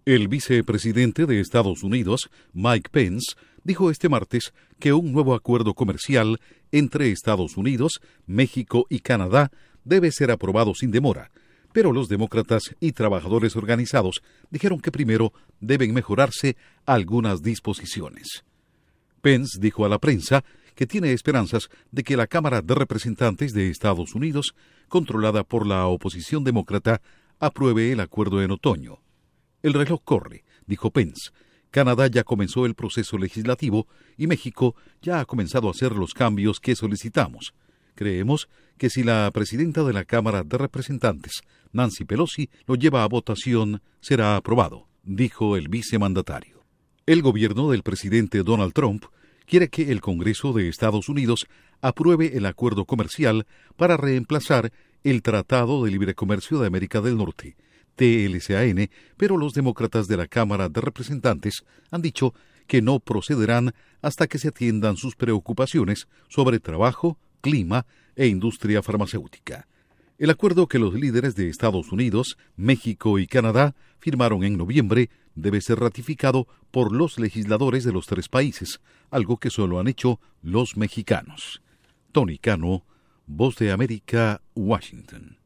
El vicepresidente de Estados Unidos, Mike Pence, dijo este martes que un nuevo acuerdo comercial entre Estados Unidos, México y Canadá debe ser aprobado sin demora, pero los demócratas y trabajadores organizados dijeron que primero deben mejorarse algunas disposiciones. Pence dijo a la prensa que tiene esperanzas de que la Cámara de Representantes de Estados Unidos, controlada por la oposición demócrata, apruebe el acuerdo en otoño. El reloj corre, dijo Pence. Canadá ya comenzó el proceso legislativo y México ya ha comenzado a hacer los cambios que solicitamos. Creemos que si la presidenta de la Cámara de Representantes, Nancy Pelosi, lo lleva a votación, será aprobado, dijo el vicemandatario. El gobierno del presidente Donald Trump quiere que el Congreso de Estados Unidos apruebe el acuerdo comercial para reemplazar el Tratado de Libre Comercio de América del Norte, TLCAN, pero los demócratas de la Cámara de Representantes han dicho que no procederán hasta que se atiendan sus preocupaciones sobre trabajo, clima e industria farmacéutica. El acuerdo que los líderes de Estados Unidos, México y Canadá firmaron en noviembre debe ser ratificado por los legisladores de los tres países, algo que solo han hecho los mexicanos. Tony Cano, Voz de América, Washington.